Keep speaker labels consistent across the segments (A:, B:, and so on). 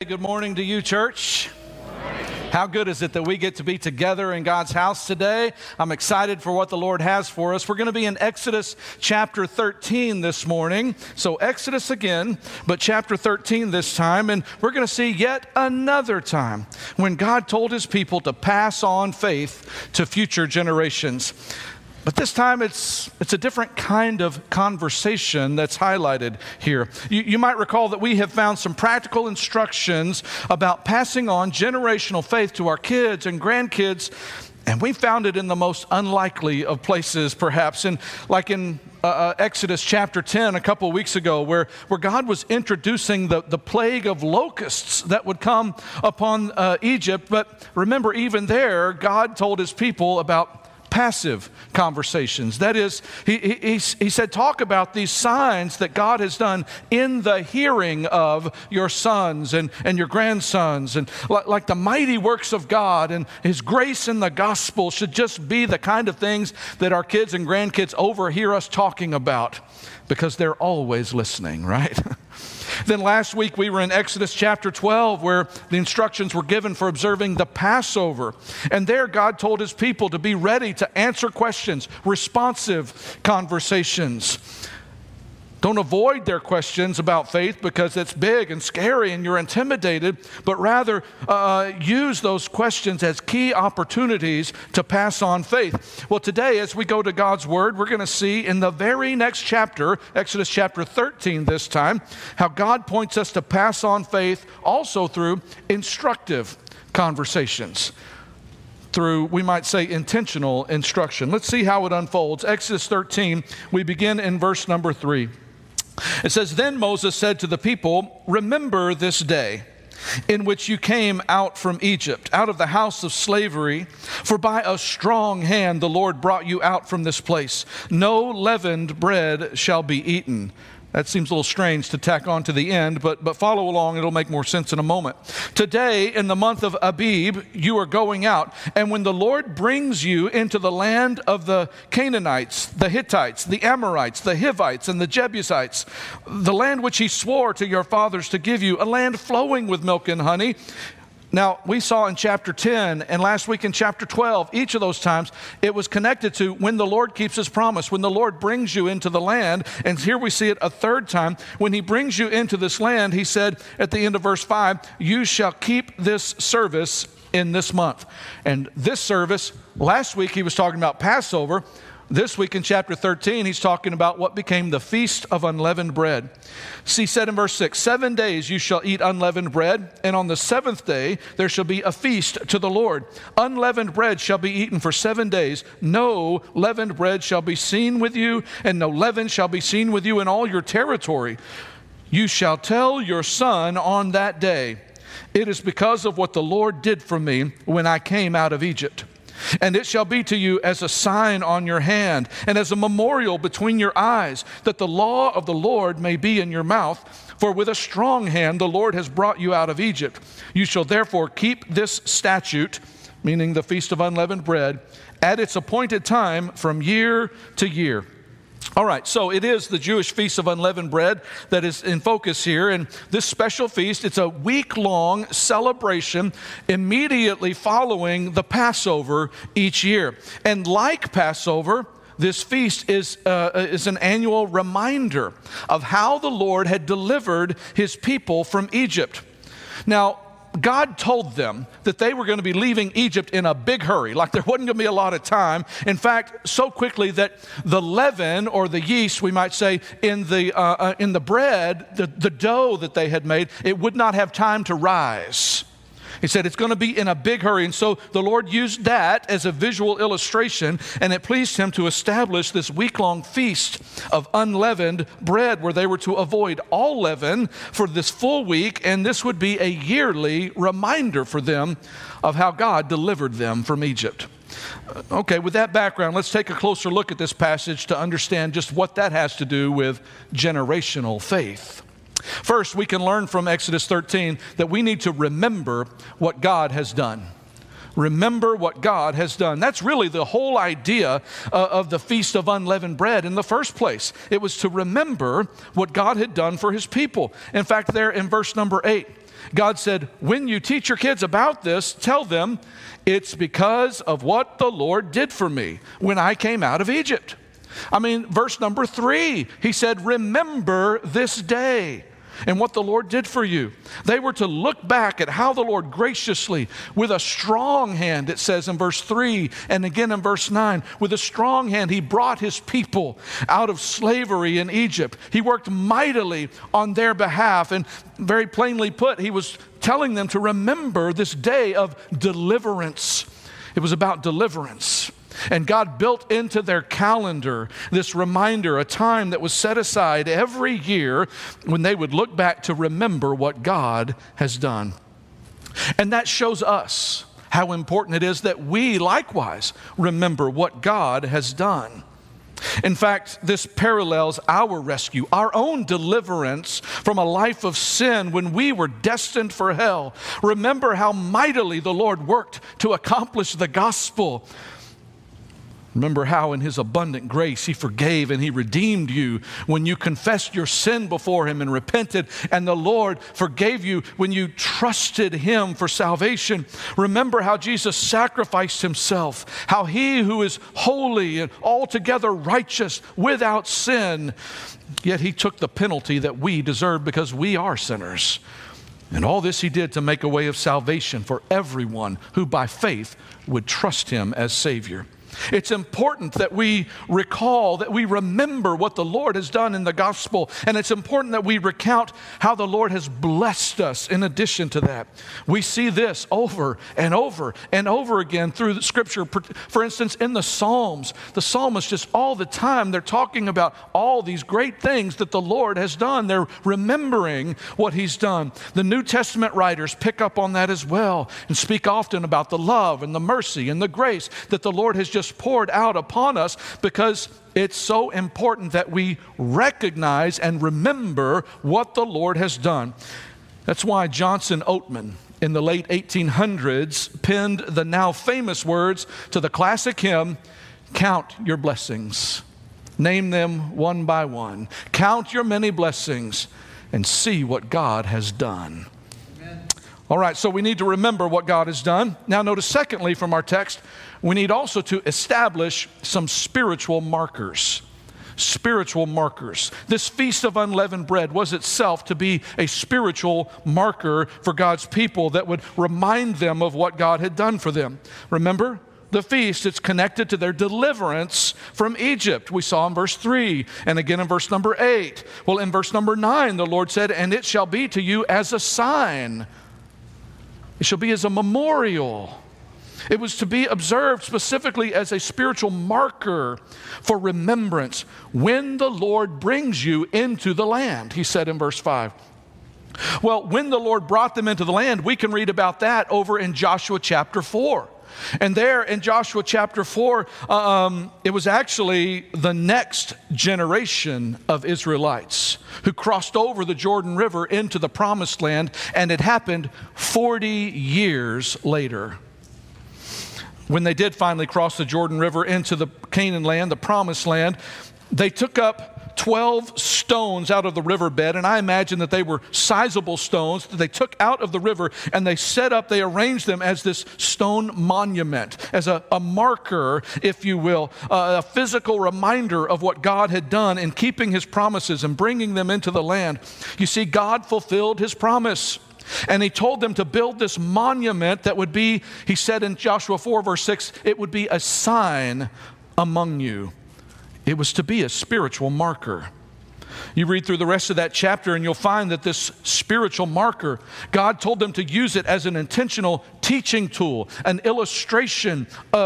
A: Good morning to you, church. How good is it that we get to be together in God's house today? I'm excited for what the Lord has for us. We're going to be in Exodus chapter 13 this morning. So Exodus again, but chapter 13 this time. And we're going to see yet another time when God told his people to pass on faith to future generations. But this time it's a different kind of conversation that's highlighted here. You might recall that we have found some practical instructions about passing on generational faith to our kids and grandkids, and we found it in the most unlikely of places, perhaps. Like in Exodus chapter 10 a couple of weeks ago, where God was introducing the plague of locusts that would come upon Egypt. But remember, even there, God told his people about passive conversations. That is, he said, talk about these signs that God has done in the hearing of your sons and your grandsons. And like the mighty works of God and his grace in the gospel should just be the kind of things that our kids and grandkids overhear us talking about, because they're always listening, right? Then last week we were in Exodus chapter 12, where the instructions were given for observing the Passover. And there God told his people to be ready to answer questions, responsive conversations. Don't avoid their questions about faith because it's big and scary and you're intimidated, but rather use those questions as key opportunities to pass on faith. Well, today as we go to God's Word, we're going to see in the very next chapter, Exodus chapter 13 this time, how God points us to pass on faith also through instructive conversations. Through, we might say, intentional instruction. Let's see how it unfolds. Exodus 13, we begin in verse number 3. It says, "Then Moses said to the people, 'Remember this day in which you came out from Egypt, out of the house of slavery, for by a strong hand the Lord brought you out from this place. No leavened bread shall be eaten.'" That seems a little strange to tack on to the end, but follow along. It'll make more sense in a moment. "Today, in the month of Abib, you are going out, and when the Lord brings you into the land of the Canaanites, the Hittites, the Amorites, the Hivites, and the Jebusites, the land which he swore to your fathers to give you, a land flowing with milk and honey." Now, we saw in chapter 10 and last week in chapter 12, each of those times, it was connected to when the Lord keeps his promise, when the Lord brings you into the land. And here we see it a third time. When he brings you into this land, he said at the end of verse 5, "You shall keep this service in this month." And this service, last week he was talking about Passover. This week in chapter 13, he's talking about what became the Feast of Unleavened Bread. See, he said in verse 6, "7 days you shall eat unleavened bread, and on the seventh day there shall be a feast to the Lord. Unleavened bread shall be eaten for 7 days. No leavened bread shall be seen with you, and no leaven shall be seen with you in all your territory. You shall tell your son on that day, 'It is because of what the Lord did for me when I came out of Egypt.' And it shall be to you as a sign on your hand and as a memorial between your eyes, that the law of the Lord may be in your mouth. For with a strong hand the Lord has brought you out of Egypt. You shall therefore keep this statute," meaning the Feast of Unleavened Bread, "at its appointed time from year to year." All right, so it is the Jewish Feast of Unleavened Bread that is in focus here. And this special feast, it's a week-long celebration immediately following the Passover each year. And like Passover, this feast is an annual reminder of how the Lord had delivered his people from Egypt. Now, God told them that they were going to be leaving Egypt in a big hurry, like there wasn't going to be a lot of time. In fact, so quickly that the leaven, or the yeast, we might say, in the bread, the dough that they had made, it would not have time to rise. He said it's going to be in a big hurry. And so the Lord used that as a visual illustration, and it pleased him to establish this week-long feast of unleavened bread where they were to avoid all leaven for this full week, and this would be a yearly reminder for them of how God delivered them from Egypt. Okay, with that background, let's take a closer look at this passage to understand just what that has to do with generational faith. First, we can learn from Exodus 13 that we need to remember what God has done. Remember what God has done. That's really the whole idea of the Feast of Unleavened Bread in the first place. It was to remember what God had done for his people. In fact, there in verse number 8, God said, when you teach your kids about this, tell them it's because of what the Lord did for me when I came out of Egypt. Verse number 3, he said, remember this day and what the Lord did for you. They were to look back at how the Lord graciously, with a strong hand, it says in verse 3 and again in verse 9, with a strong hand, he brought his people out of slavery in Egypt. He worked mightily on their behalf, and very plainly put, he was telling them to remember this day of deliverance. It was about deliverance. And God built into their calendar this reminder, a time that was set aside every year when they would look back to remember what God has done. And that shows us how important it is that we likewise remember what God has done. In fact, this parallels our rescue, our own deliverance from a life of sin when we were destined for hell. Remember how mightily the Lord worked to accomplish the gospel. Remember how in his abundant grace he forgave and he redeemed you when you confessed your sin before him and repented, and the Lord forgave you when you trusted him for salvation. Remember how Jesus sacrificed himself, how he who is holy and altogether righteous without sin, yet he took the penalty that we deserve because we are sinners. And all this he did to make a way of salvation for everyone who by faith would trust him as Savior. It's important that we recall, that we remember what the Lord has done in the gospel. And it's important that we recount how the Lord has blessed us in addition to that. We see this over and over and over again through the scripture. For instance, in the Psalms, the psalmists just all the time, they're talking about all these great things that the Lord has done. They're remembering what he's done. The New Testament writers pick up on that as well and speak often about the love and the mercy and the grace that the Lord has just poured out upon us, because it's so important that we recognize and remember what the Lord has done. That's why Johnson Oatman in the late 1800s penned the now famous words to the classic hymn, "Count your blessings, name them one by one. Count your many blessings and see what God has done." All right, so we need to remember what God has done. Now notice secondly from our text, we need also to establish some spiritual markers. Spiritual markers. This Feast of Unleavened Bread was itself to be a spiritual marker for God's people that would remind them of what God had done for them. Remember? The feast, it's connected to their deliverance from Egypt. We saw in verse 3 and again in verse number 8. Well, in verse number 9, the Lord said, "And it shall be to you as a sign." It shall be as a memorial. It was to be observed specifically as a spiritual marker for remembrance when the Lord brings you into the land, he said in verse 5. Well, when the Lord brought them into the land, we can read about that over in Joshua chapter 4. And there in Joshua chapter 4, it was actually the next generation of Israelites who crossed over the Jordan River into the Promised Land, and it happened 40 years later. When they did finally cross the Jordan River into the Canaan land, the Promised Land, they took up 12 stones out of the riverbed, and I imagine that they were sizable stones that they took out of the river, and they arranged them as this stone monument, as a marker, if you will, a physical reminder of what God had done in keeping his promises and bringing them into the land. You see, God fulfilled his promise. And he told them to build this monument that would be, he said in Joshua 4 verse 6, it would be a sign among you. It was to be a spiritual marker. You read through the rest of that chapter and you'll find that this spiritual marker, God told them to use it as an intentional teaching tool, an illustration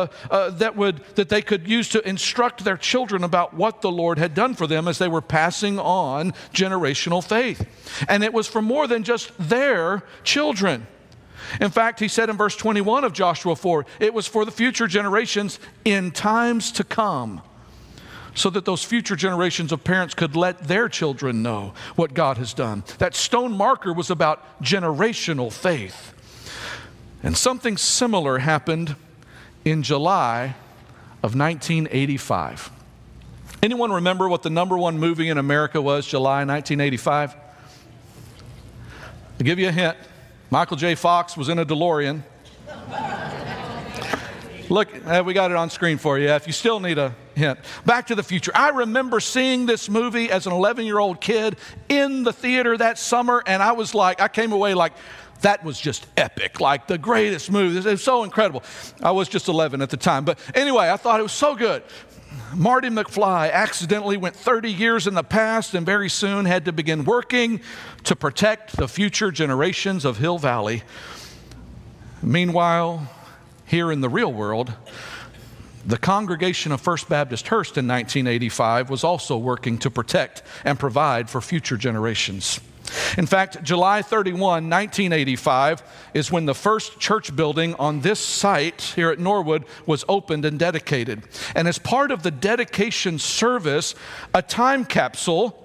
A: that they could use to instruct their children about what the Lord had done for them as they were passing on generational faith. And it was for more than just their children. In fact, he said in verse 21 of Joshua 4, it was for the future generations in times to come, so that those future generations of parents could let their children know what God has done. That stone marker was about generational faith. And something similar happened in July of 1985. Anyone remember what the number one movie in America was, July 1985? I'll give you a hint. Michael J. Fox was in a DeLorean. Look, we got it on screen for you if you still need a hint. Back to the Future. I remember seeing this movie as an 11-year-old kid in the theater that summer, and I came away like, that was just epic, like the greatest movie. It was so incredible. I was just 11 at the time. But anyway, I thought it was so good. Marty McFly accidentally went 30 years in the past and very soon had to begin working to protect the future generations of Hill Valley. Meanwhile, here in the real world, the congregation of First Baptist Hurst in 1985 was also working to protect and provide for future generations. In fact, July 31, 1985 is when the first church building on this site here at Norwood was opened and dedicated. And as part of the dedication service, a time capsule,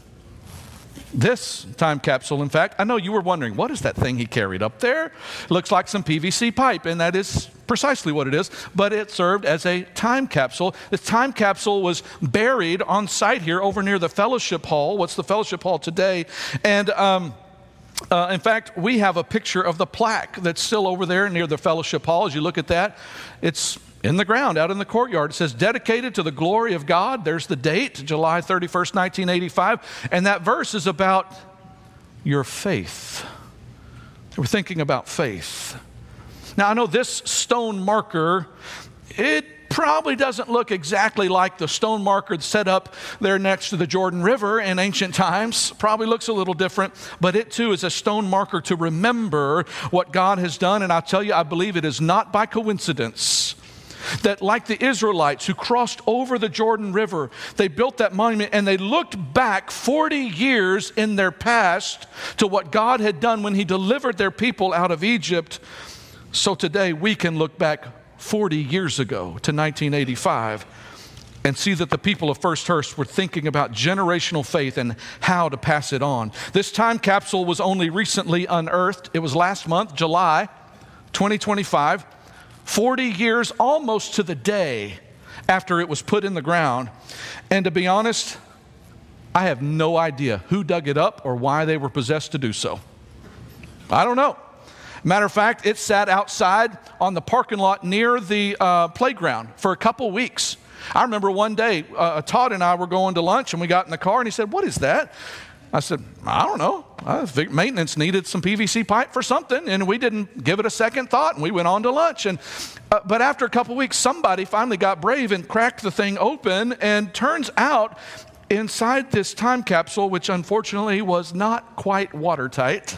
A: this time capsule, in fact, I know you were wondering, what is that thing he carried up there? It looks like some PVC pipe, and that is precisely what it is, but it served as a time capsule. The time capsule was buried on site here over near the Fellowship Hall. What's the Fellowship Hall today? And in fact, we have a picture of the plaque that's still over there near the Fellowship Hall. As you look at that, it's in the ground, out in the courtyard. It says, dedicated to the glory of God. There's the date, July 31st, 1985. And that verse is about your faith. We're thinking about faith. Now, I know this stone marker, it probably doesn't look exactly like the stone marker set up there next to the Jordan River in ancient times. Probably looks a little different, but it too is a stone marker to remember what God has done. And I'll tell you, I believe it is not by coincidence that, like the Israelites who crossed over the Jordan River, they built that monument and they looked back 40 years in their past to what God had done when He delivered their people out of Egypt. So today we can look back 40 years ago to 1985 and see that the people of First Hurst were thinking about generational faith and how to pass it on. This time capsule was only recently unearthed. It was last month, July 2025. 40 years, almost to the day after it was put in the ground. And to be honest, I have no idea who dug it up or why they were possessed to do so. I don't know. Matter of fact, it sat outside on the parking lot near the playground for a couple weeks. I remember one day, Todd and I were going to lunch and we got in the car and he said, "What is that?" I said, "I don't know. I think maintenance needed some PVC pipe for something," and we didn't give it a second thought, and we went on to lunch. But after a couple weeks, somebody finally got brave and cracked the thing open, and turns out inside this time capsule, which unfortunately was not quite watertight,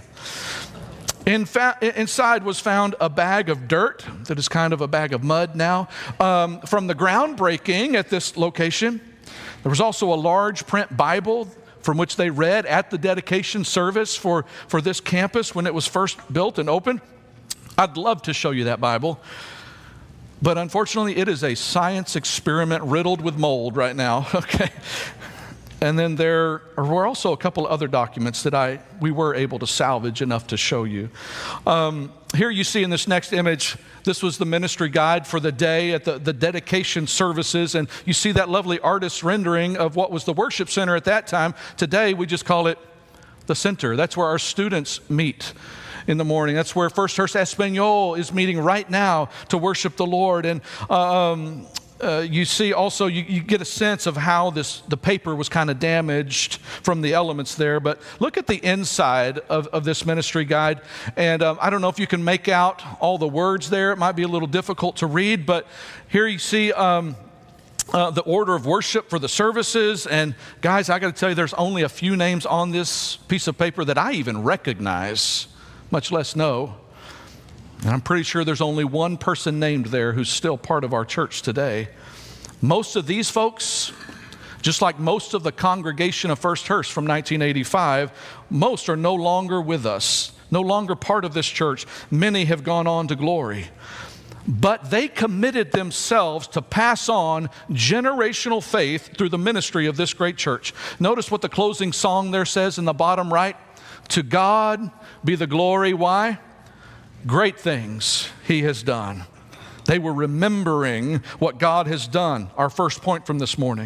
A: inside was found a bag of dirt that is kind of a bag of mud now from the groundbreaking at this location. There was also a large print Bible from which they read at the dedication service for this campus when it was first built and opened. I'd love to show you that Bible, but unfortunately it is a science experiment riddled with mold right now, okay? And then there were also a couple of other documents that we were able to salvage enough to show you. Here you see in this next image, this was the ministry guide for the day at the dedication services. And you see that lovely artist's rendering of what was the worship center at that time. Today, we just call it the center. That's where our students meet in the morning. That's where First Hurst Espanol is meeting right now to worship the Lord. And you see also, you get a sense of how the paper was kind of damaged from the elements there. But look at the inside of this ministry guide. And I don't know if you can make out all the words there. It might be a little difficult to read. But here you see the order of worship for the services. And guys, I got to tell you, there's only a few names on this piece of paper that I even recognize, much less know. And I'm pretty sure there's only one person named there who's still part of our church today. Most of these folks, just like most of the congregation of First Hurst from 1985, most are no longer with us, no longer part of this church. Many have gone on to glory. But they committed themselves to pass on generational faith through the ministry of this great church. Notice what the closing song there says in the bottom right. To God be the glory. Why? Great things He has done. They were remembering what God has done, our first point from this morning.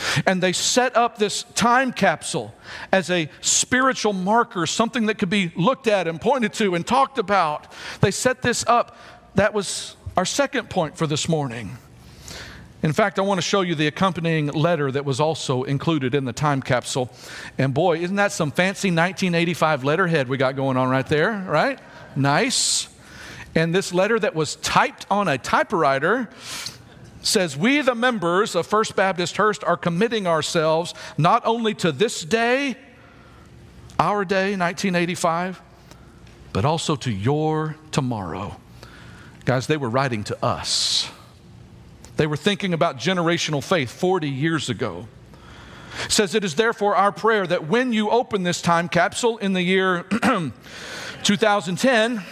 A: And they set up this time capsule as a spiritual marker, something that could be looked at and pointed to and talked about. They set this up. That was our second point for this morning. In fact, I want to show you the accompanying letter that was also included in the time capsule. And boy, isn't that some fancy 1985 letterhead we got going on right there, right? Nice. And this letter that was typed on a typewriter says, "We, the members of First Baptist Hurst, are committing ourselves not only to this day, our day, 1985, but also to your tomorrow." Guys, they were writing to us. They were thinking about generational faith 40 years ago. It says, "It is therefore our prayer that when you open this time capsule in the year 2010,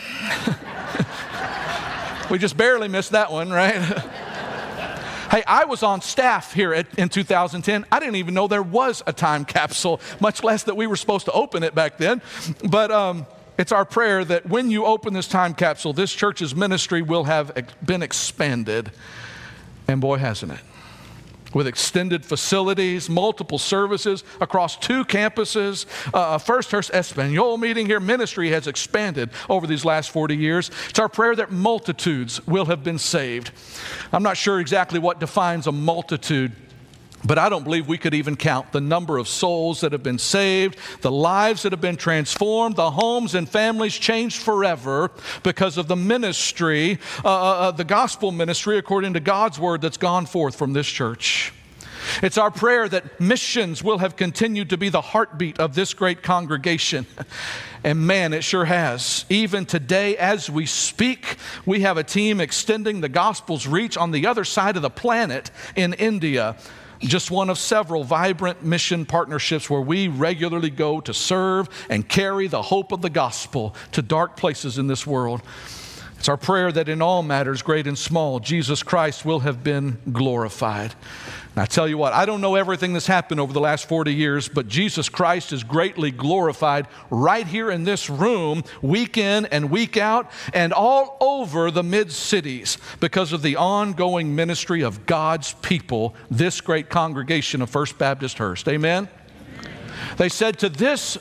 A: we just barely missed that one, right? Hey, I was on staff here in 2010. I didn't even know there was a time capsule, much less that we were supposed to open it back then. But it's our prayer that when you open this time capsule, this church's ministry will have been expanded. And boy, hasn't it. With extended facilities, multiple services across 2 campuses, First Hurst Espanol meeting here. Ministry has expanded over these last 40 years. It's our prayer that multitudes will have been saved. I'm not sure exactly what defines a multitude, but I don't believe we could even count the number of souls that have been saved, the lives that have been transformed, the homes and families changed forever because of the ministry, the gospel ministry according to God's word that's gone forth from this church. It's our prayer that missions will have continued to be the heartbeat of this great congregation. And man, it sure has. Even today, as we speak, we have a team extending the gospel's reach on the other side of the planet in India. Just one of several vibrant mission partnerships where we regularly go to serve and carry the hope of the gospel to dark places in this world. It's our prayer that in all matters, great and small, Jesus Christ will have been glorified. And I tell you what, I don't know everything that's happened over the last 40 years, but Jesus Christ is greatly glorified right here in this room, week in and week out, and all over the mid-cities because of the ongoing ministry of God's people, this great congregation of First Baptist Hurst. Amen? They said, to this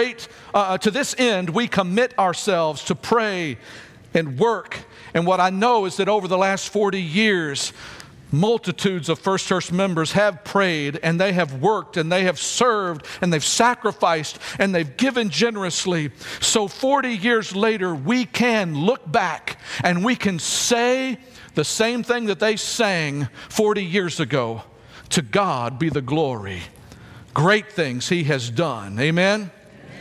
A: end, we commit ourselves to pray and work. And what I know is that over the last 40 years, multitudes of First Hurst members have prayed and they have worked and they have served and they've sacrificed and they've given generously. So 40 years later, we can look back and we can say the same thing that they sang 40 years ago. To God be the glory. Great things He has done. Amen?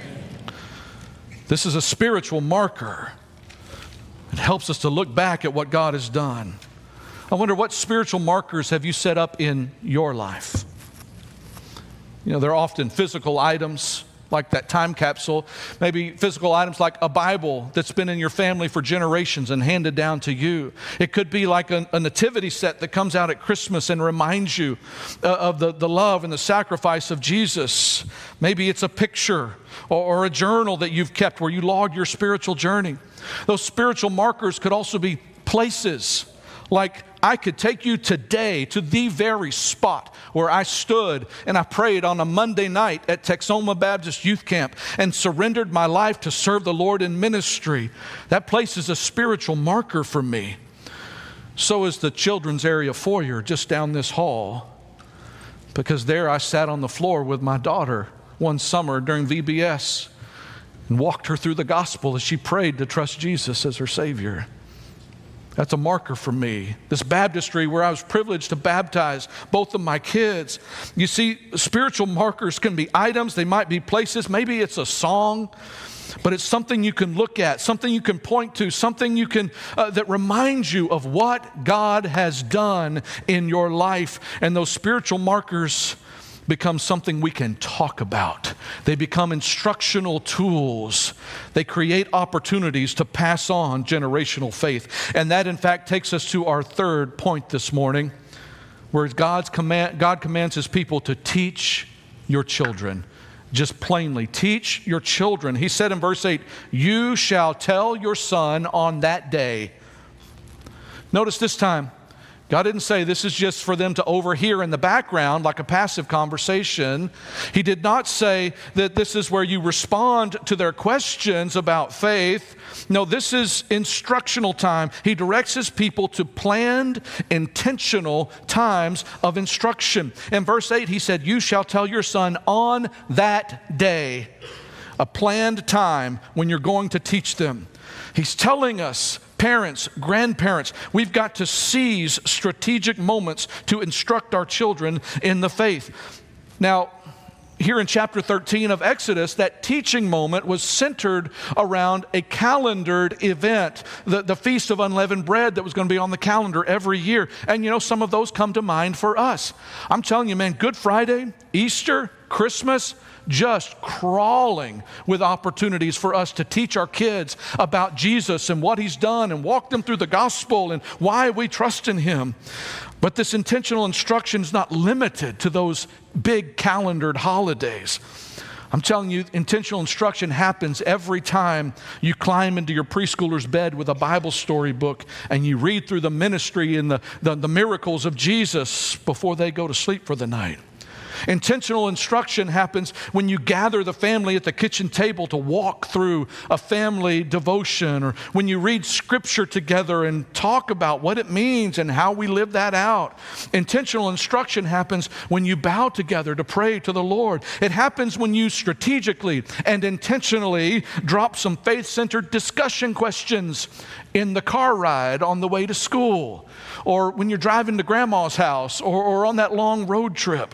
A: This is a spiritual marker. It helps us to look back at what God has done. I wonder, what spiritual markers have you set up in your life? You know, they're often physical items like that time capsule, maybe physical items like a Bible that's been in your family for generations and handed down to you. It could be like a nativity set that comes out at Christmas and reminds you of the love and the sacrifice of Jesus. Maybe it's a picture or a journal that you've kept where you log your spiritual journey. Those spiritual markers could also be places. Like, I could take you today to the very spot where I stood and I prayed on a Monday night at Texoma Baptist Youth Camp and surrendered my life to serve the Lord in ministry. That place is a spiritual marker for me. So is the children's area foyer just down this hall, because there I sat on the floor with my daughter one summer during VBS and walked her through the gospel as she prayed to trust Jesus as her Savior. That's a marker for me. This baptistry where I was privileged to baptize both of my kids. You see, spiritual markers can be items. They might be places. Maybe it's a song, but it's something you can look at, something you can point to, something you can that reminds you of what God has done in your life. And those spiritual markers become something we can talk about. They become instructional tools. They create opportunities to pass on generational faith. And that, in fact, takes us to our third point this morning, where God commands His people to teach your children. Just plainly, teach your children. He said in verse 8, "You shall tell your son on that day." Notice this time, God didn't say this is just for them to overhear in the background like a passive conversation. He did not say that this is where you respond to their questions about faith. No, this is instructional time. He directs his people to planned, intentional times of instruction. In verse 8, he said, "You shall tell your son on that day," a planned time when you're going to teach them. He's telling us, parents, grandparents, we've got to seize strategic moments to instruct our children in the faith. Now, here in chapter 13 of Exodus, that teaching moment was centered around a calendared event, the Feast of Unleavened Bread that was going to be on the calendar every year. And you know, some of those come to mind for us. I'm telling you, man, Good Friday, Easter, Christmas, just crawling with opportunities for us to teach our kids about Jesus and what he's done and walk them through the gospel and why we trust in him. But this intentional instruction is not limited to those big calendared holidays. I'm telling you, intentional instruction happens every time you climb into your preschooler's bed with a Bible story book and you read through the ministry and the miracles of Jesus before they go to sleep for the night. Intentional instruction happens when you gather the family at the kitchen table to walk through a family devotion, or when you read scripture together and talk about what it means and how we live that out. Intentional instruction happens when you bow together to pray to the Lord. It happens when you strategically and intentionally drop some faith-centered discussion questions in the car ride on the way to school, or when you're driving to grandma's house, or on that long road trip.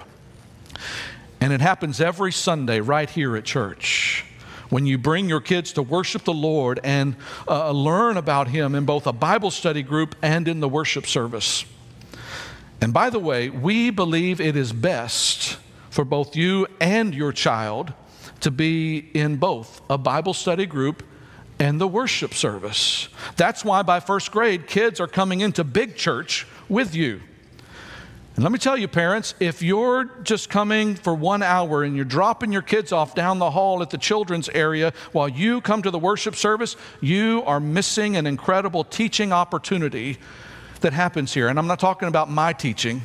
A: And it happens every Sunday right here at church when you bring your kids to worship the Lord and learn about him in both a Bible study group and in the worship service. And by the way, we believe it is best for both you and your child to be in both a Bible study group and the worship service. That's why by first grade, kids are coming into big church with you. And let me tell you, parents, if you're just coming for 1 hour and you're dropping your kids off down the hall at the children's area while you come to the worship service, you are missing an incredible teaching opportunity that happens here. And I'm not talking about my teaching.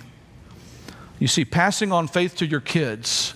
A: You see, passing on faith to your kids,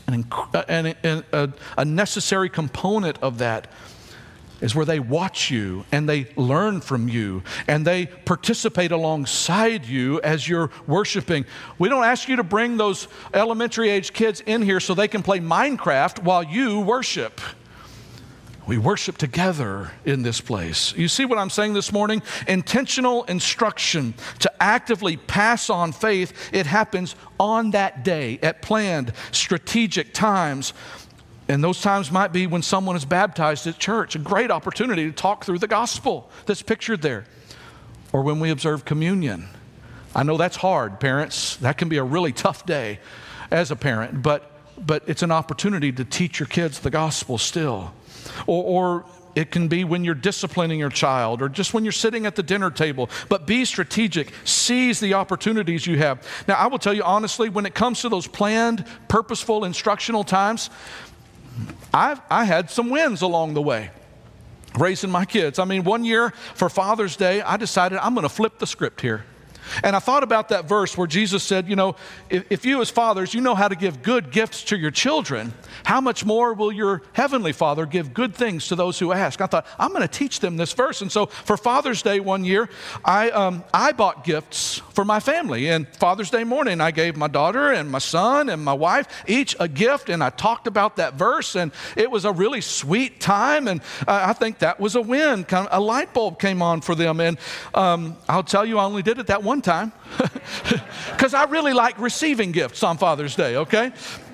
A: a necessary component of that is where they watch you and they learn from you and they participate alongside you as you're worshiping. We don't ask you to bring those elementary age kids in here so they can play Minecraft while you worship. We worship together in this place. You see what I'm saying this morning? Intentional instruction to actively pass on faith, it happens on that day at planned strategic times. And those times might be when someone is baptized at church, a great opportunity to talk through the gospel that's pictured there. Or when we observe communion. I know that's hard, parents. That can be a really tough day as a parent, but it's an opportunity to teach your kids the gospel still. Or it can be when you're disciplining your child, or just when you're sitting at the dinner table. But be strategic. Seize the opportunities you have. Now, I will tell you honestly, when it comes to those planned, purposeful, instructional times, I had some wins along the way, raising my kids. I mean, one year for Father's Day, I decided I'm going to flip the script here. And I thought about that verse where Jesus said, you know, if you as fathers, you know how to give good gifts to your children, how much more will your heavenly Father give good things to those who ask? I thought, I'm going to teach them this verse. And so for Father's Day one year, I bought gifts for my family. And Father's Day morning, I gave my daughter and my son and my wife each a gift. And I talked about that verse. And it was a really sweet time. And I think that was a win. Kind of a light bulb came on for them. And I'll tell you, I only did it that one time because I really like receiving gifts on Father's Day, okay?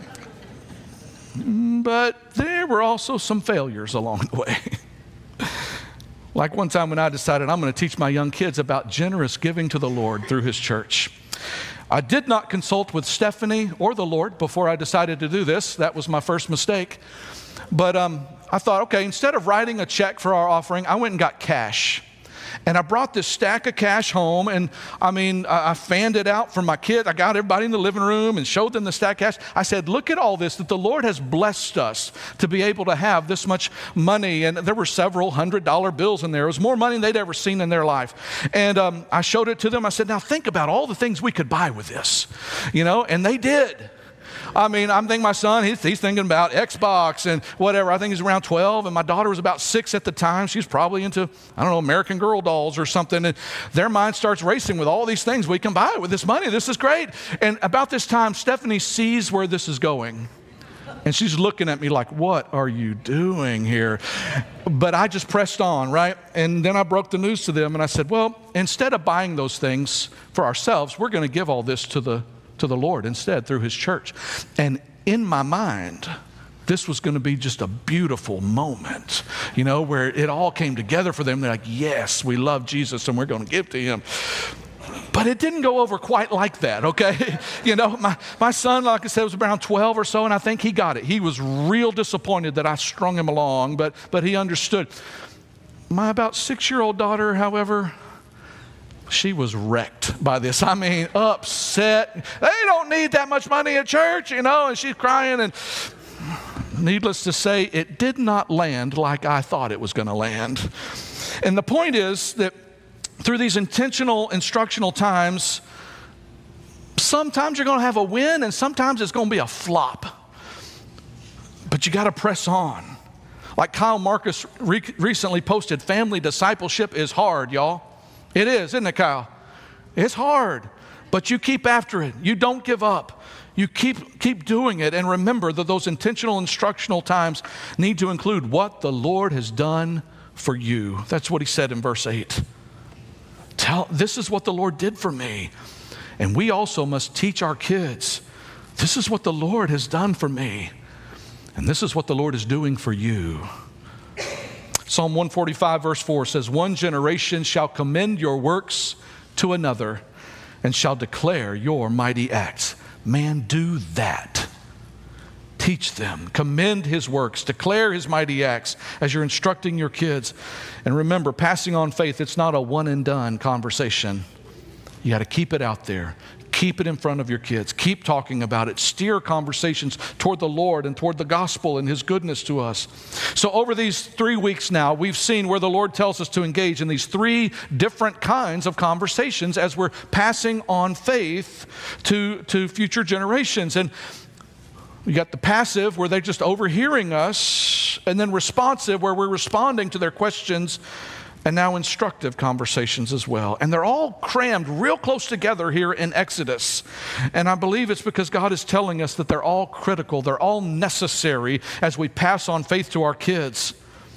A: But there were also some failures along the way. Like one time when I decided I'm going to teach my young kids about generous giving to the Lord through his church. I did not consult with Stephanie or the Lord before I decided to do this. That was my first mistake. But I thought, okay, instead of writing a check for our offering, I went and got cash. And I brought this stack of cash home, and I fanned it out for my kids. I got everybody in the living room and showed them the stack of cash. I said, look at all this, that the Lord has blessed us to be able to have this much money. And there were several $100 bills in there. It was more money than they'd ever seen in their life. And I showed it to them. I said, now think about all the things we could buy with this, and they did. I'm thinking my son, he's thinking about Xbox and whatever. I think he's around 12, and my daughter was about 6 at the time. She was probably into, American Girl dolls or something. And their mind starts racing with all these things we can buy with this money. This is great. And about this time, Stephanie sees where this is going. And she's looking at me like, what are you doing here? But I just pressed on, right? And then I broke the news to them, and I said, well, instead of buying those things for ourselves, we're going to give all this to the Lord instead through his church. And in my mind, this was going to be just a beautiful moment, where it all came together for them. They're like, yes, we love Jesus and we're going to give to him. But it didn't go over quite like that, okay? My son, like I said, was around 12 or so, and I think he got it. He was real disappointed that I strung him along, but he understood. My about 6-year-old daughter, however, she was wrecked by this. Upset. They don't need that much money at church, and she's crying. And needless to say, it did not land like I thought it was going to land. And the point is that through these intentional instructional times, sometimes you're going to have a win and sometimes it's going to be a flop. But you got to press on. Like Kyle Marcus recently posted, family discipleship is hard, y'all. It is, isn't it, Kyle? It's hard, but you keep after it. You don't give up. You keep doing it, and remember that those intentional instructional times need to include what the Lord has done for you. That's what he said in verse 8. This is what the Lord did for me. And we also must teach our kids, this is what the Lord has done for me. And this is what the Lord is doing for you. Psalm 145 verse 4 says, one generation shall commend your works to another and shall declare your mighty acts. Man, do that. Teach them, commend his works, declare his mighty acts as you're instructing your kids. And remember, passing on faith, it's not a one and done conversation. You got to keep it out there. Keep it in front of your kids. Keep talking about it. Steer conversations toward the Lord and toward the gospel and his goodness to us. So over these 3 weeks now, we've seen where the Lord tells us to engage in these 3 different kinds of conversations as we're passing on faith to future generations. And you got the passive, where they're just overhearing us, and then responsive, where we're responding to their questions, and now instructive conversations as well. And they're all crammed real close together here in Exodus. And I believe it's because God is telling us that they're all critical, they're all necessary as we pass on faith to our kids.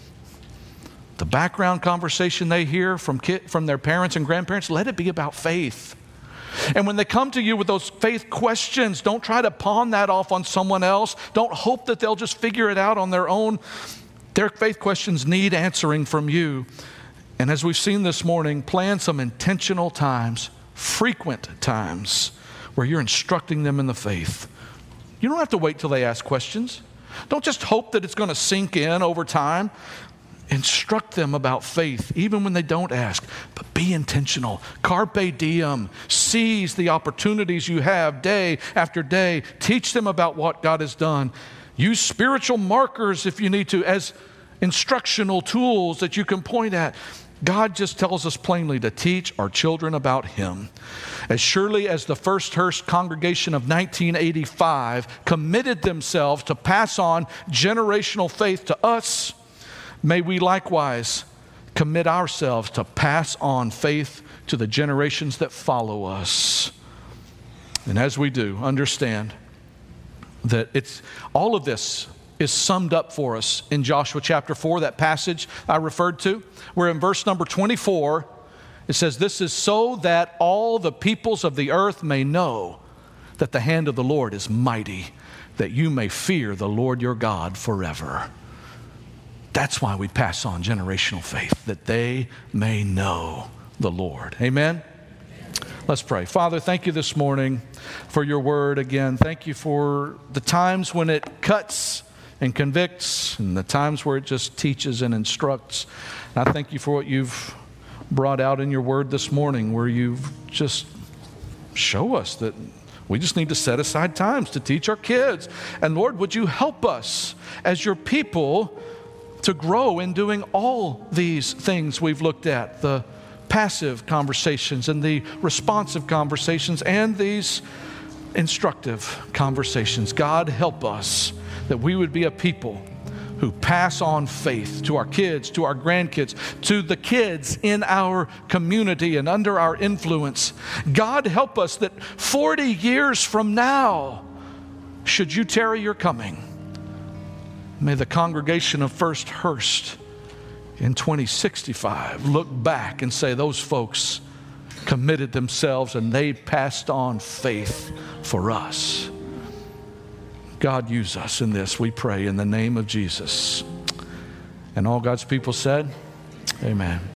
A: The background conversation they hear from their parents and grandparents, let it be about faith. And when they come to you with those faith questions, don't try to pawn that off on someone else. Don't hope that they'll just figure it out on their own. Their faith questions need answering from you. And as we've seen this morning, plan some intentional times, frequent times, where you're instructing them in the faith. You don't have to wait till they ask questions. Don't just hope that it's going to sink in over time. Instruct them about faith, even when they don't ask. But be intentional. Carpe diem. Seize the opportunities you have day after day. Teach them about what God has done. Use spiritual markers if you need to as instructional tools that you can point at. God just tells us plainly to teach our children about him. As surely as the First Hearst congregation of 1985 committed themselves to pass on generational faith to us, may we likewise commit ourselves to pass on faith to the generations that follow us. And as we do, understand that all of this is summed up for us in Joshua chapter 4, that passage I referred to, where in verse number 24, it says, this is so that all the peoples of the earth may know that the hand of the Lord is mighty, that you may fear the Lord your God forever. That's why we pass on generational faith, that they may know the Lord. Amen? Let's pray. Father, thank you this morning for your word again. Thank you for the times when it cuts and convicts, and the times where it just teaches and instructs. And I thank you for what you've brought out in your word this morning, where you've just show us that we just need to set aside times to teach our kids. And Lord, would you help us as your people to grow in doing all these things we've looked at, the passive conversations and the responsive conversations and these instructive conversations. God, help us that we would be a people who pass on faith to our kids, to our grandkids, to the kids in our community and under our influence. God, help us that 40 years from now, should you tarry your coming, may the congregation of First Hurst in 2065 look back and say, those folks committed themselves and they passed on faith for us. God, use us in this, we pray, in the name of Jesus. And all God's people said, amen.